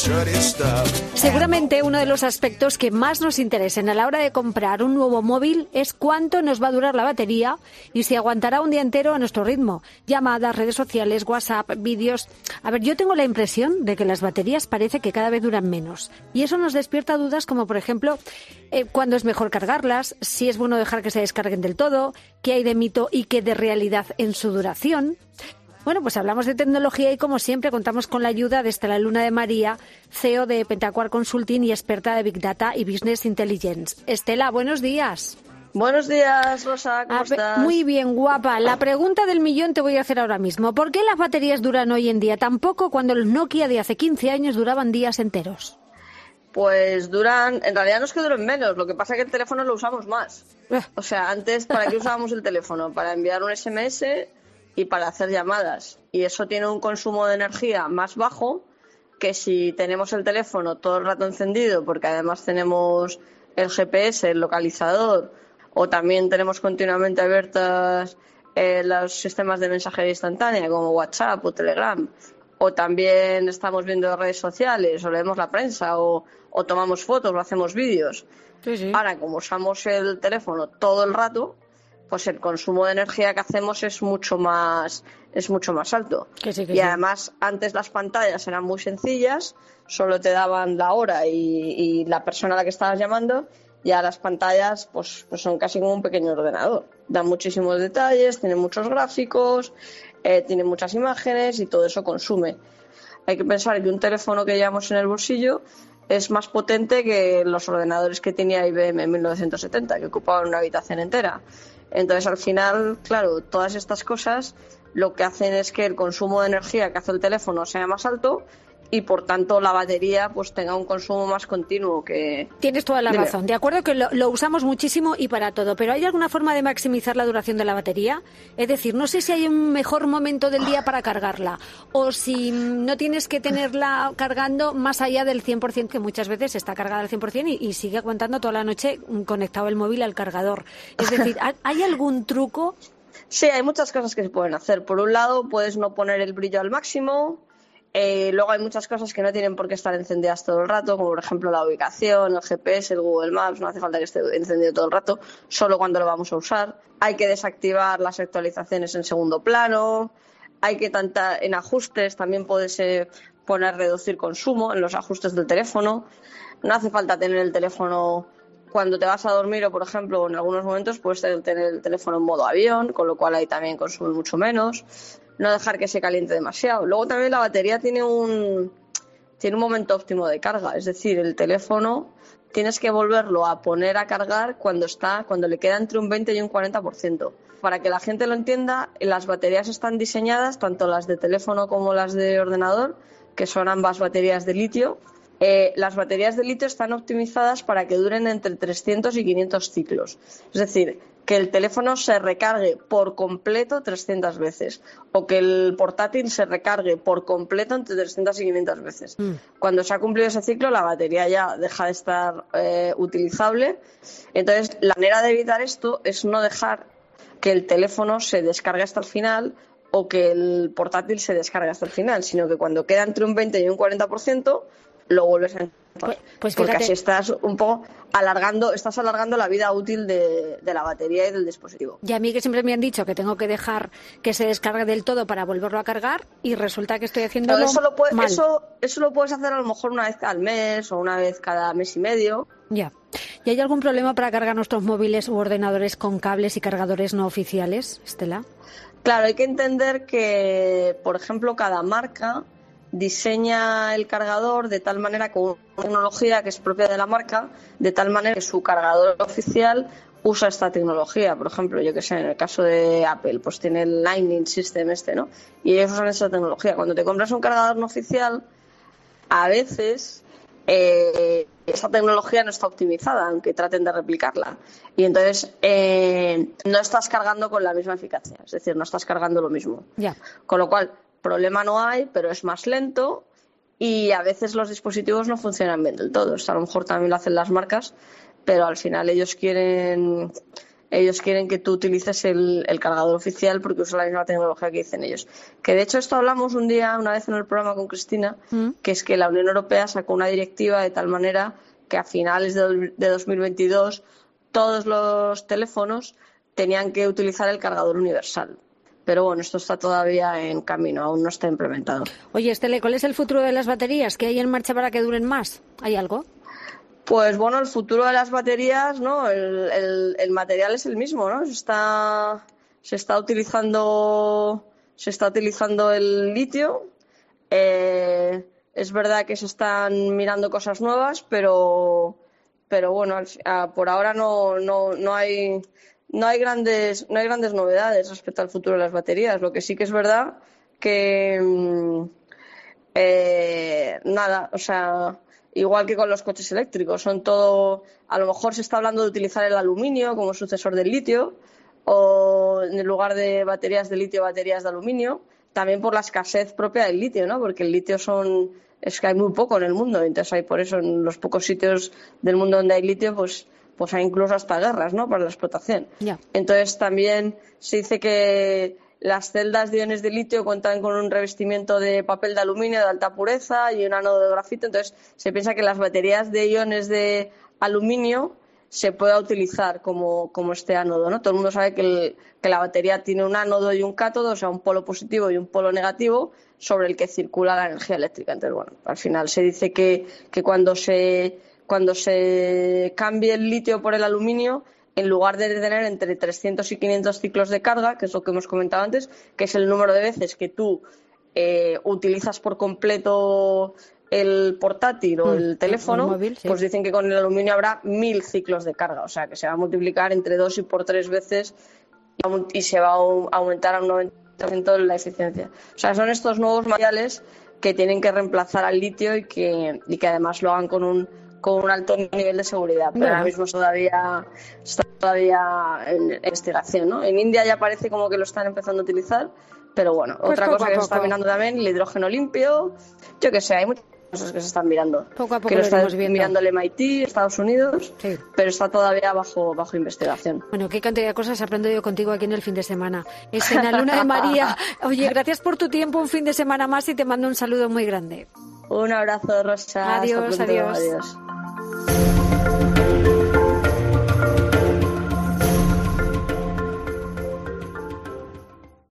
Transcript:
Seguramente uno de los aspectos que más nos interesen a la hora de comprar un nuevo móvil es cuánto nos va a durar la batería y si aguantará un día entero a nuestro ritmo. Llamadas, redes sociales, WhatsApp, vídeos. A ver, yo tengo la impresión de que las baterías parece que cada vez duran menos. Y eso nos despierta dudas como, por ejemplo, cuándo es mejor cargarlas, si es bueno dejar que se descarguen del todo, qué hay de mito y qué de realidad en su duración. Bueno, pues hablamos de tecnología y como siempre contamos con la ayuda de Estela Luna de María, CEO de Pentacuar Consulting y experta de Big Data y Business Intelligence. Estela, buenos días. Buenos días, Rosa, ¿cómo estás? Muy bien, guapa. La pregunta del millón te voy a hacer ahora mismo. ¿Por qué las baterías duran hoy en día tan poco cuando los Nokia de hace 15 años duraban días enteros? Pues duran, en realidad no es que duren menos, lo que pasa es que el teléfono lo usamos más. O sea, antes, ¿para qué usábamos el teléfono? Para enviar un SMS y para hacer llamadas. Y eso tiene un consumo de energía más bajo que si tenemos el teléfono todo el rato encendido, porque además tenemos el GPS, el localizador, o también tenemos continuamente abiertas los sistemas de mensajería instantánea como WhatsApp o Telegram, o también estamos viendo redes sociales, o leemos la prensa, o tomamos fotos, o hacemos vídeos. Sí. Ahora, como usamos el teléfono todo el rato, pues el consumo de energía que hacemos es mucho más alto. Y además, antes las pantallas eran muy sencillas, solo te daban la hora y la persona a la que estabas llamando, y ahora las pantallas pues son casi como un pequeño ordenador. Dan muchísimos detalles, tienen muchos gráficos, tienen muchas imágenes y todo eso consume. Hay que pensar que un teléfono que llevamos en el bolsillo es más potente que los ordenadores que tenía IBM en 1970, que ocupaban una habitación entera. Entonces, al final, claro, todas estas cosas lo que hacen es que el consumo de energía que hace el teléfono sea más alto y, por tanto, la batería pues tenga un consumo más continuo que... Tienes toda la razón. De acuerdo que lo usamos muchísimo y para todo, pero ¿hay alguna forma de maximizar la duración de la batería? Es decir, no sé si hay un mejor momento del día para cargarla o si no tienes que tenerla cargando más allá del 100%, que muchas veces está cargada al 100% y sigue aguantando toda la noche conectado el móvil al cargador. Es decir, ¿hay algún truco? Sí, hay muchas cosas que se pueden hacer. Por un lado, puedes no poner el brillo al máximo. Luego hay muchas cosas que no tienen por qué estar encendidas todo el rato, como por ejemplo la ubicación, el GPS, el Google Maps. No hace falta que esté encendido todo el rato, solo cuando lo vamos a usar. Hay que desactivar las actualizaciones en segundo plano. Hay que en ajustes también puedes poner reducir consumo en los ajustes del teléfono. No hace falta tener el teléfono cuando te vas a dormir o, por ejemplo, en algunos momentos puedes tener el teléfono en modo avión, con lo cual ahí también consume mucho menos. No dejar que se caliente demasiado. Luego también la batería tiene un momento óptimo de carga, es decir, el teléfono tienes que volverlo a poner a cargar cuando le queda entre un 20 y un 40%. Para que la gente lo entienda, las baterías están diseñadas, tanto las de teléfono como las de ordenador, que son ambas baterías de litio. Las baterías de litio están optimizadas para que duren entre 300 y 500 ciclos. Es decir, que el teléfono se recargue por completo 300 veces o que el portátil se recargue por completo entre 300 y 500 veces. Cuando se ha cumplido ese ciclo, la batería ya deja de estar utilizable. Entonces, la manera de evitar esto es no dejar que el teléfono se descargue hasta el final o que el portátil se descargue hasta el final, sino que cuando queda entre un 20 y un 40%, lo vuelves a empezar. Pues porque fíjate, así estás un poco alargando la vida útil de la batería y del dispositivo. Y a mí que siempre me han dicho que tengo que dejar que se descargue del todo para volverlo a cargar y resulta que estoy haciéndolo mal. Eso lo puedes hacer a lo mejor una vez al mes o una vez cada mes y medio. Ya. ¿Y hay algún problema para cargar nuestros móviles u ordenadores con cables y cargadores no oficiales, Estela? Claro, hay que entender que, por ejemplo, cada marca diseña el cargador de tal manera, con una tecnología que es propia de la marca, de tal manera que su cargador oficial usa esta tecnología. Por ejemplo, yo que sé, en el caso de Apple, pues tiene el Lightning System ¿no? Y ellos usan esta tecnología. Cuando te compras un cargador no oficial, a veces esa tecnología no está optimizada, aunque traten de replicarla. Y entonces no estás cargando con la misma eficacia, es decir, no estás cargando lo mismo. Ya. Con lo cual, problema no hay, pero es más lento y a veces los dispositivos no funcionan bien del todo. Esto a lo mejor también lo hacen las marcas, pero al final ellos quieren ellos quieren que tú utilices el cargador oficial porque usa la misma tecnología que dicen ellos. Que de hecho esto hablamos una vez en el programa con Cristina, que es que la Unión Europea sacó una directiva de tal manera que a finales de 2022 todos los teléfonos tenían que utilizar el cargador universal. Pero bueno, esto está todavía en camino, aún no está implementado. Oye, Estele, ¿cuál es el futuro de las baterías? ¿Qué hay en marcha para que duren más? ¿Hay algo? Pues bueno, el futuro de las baterías, ¿no? El material es el mismo, ¿no? Se está utilizando el litio. Es verdad que se están mirando cosas nuevas, pero bueno, por ahora no hay grandes novedades respecto al futuro de las baterías. Lo que sí que es verdad que o sea, igual que con los coches eléctricos, a lo mejor se está hablando de utilizar el aluminio como sucesor del litio, o en lugar de baterías de litio, baterías de aluminio, también por la escasez propia del litio, ¿no? Porque el litio es que hay muy poco en el mundo, entonces hay por eso en los pocos sitios del mundo donde hay litio, pues hay incluso hasta guerras, ¿no? Para la explotación. Yeah. Entonces también se dice que las celdas de iones de litio cuentan con un revestimiento de papel de aluminio de alta pureza y un ánodo de grafito. Entonces se piensa que las baterías de iones de aluminio se pueda utilizar como este ánodo, ¿no? Todo el mundo sabe que la batería tiene un ánodo y un cátodo, o sea, un polo positivo y un polo negativo sobre el que circula la energía eléctrica. Entonces, bueno, al final se dice que cuando se cambie el litio por el aluminio, en lugar de tener entre 300 y 500 ciclos de carga, que es lo que hemos comentado antes, que es el número de veces que tú utilizas por completo el portátil o el teléfono, el móvil, sí. Pues dicen que con el aluminio habrá 1000 ciclos de carga, o sea que se va a multiplicar entre 2 y por 3 veces y se va a aumentar a un 90% la eficiencia. O sea, son estos nuevos materiales que tienen que reemplazar al litio y que además lo hagan con un alto nivel de seguridad, pero ahora mismo está todavía en investigación, ¿no? En India ya parece como que lo están empezando a utilizar, pero bueno, pues otra cosa que se está mirando también, el hidrógeno limpio, yo que sé, hay muchas cosas que se están mirando. Poco a poco que lo está viendo. Mirando el MIT, Estados Unidos, sí. Pero está todavía bajo investigación. Bueno, qué cantidad de cosas aprendo yo contigo aquí en el fin de semana. Es en la Luna de María. Oye, gracias por tu tiempo, un fin de semana más y te mando un saludo muy grande. Un abrazo, Rosa. Adiós, adiós.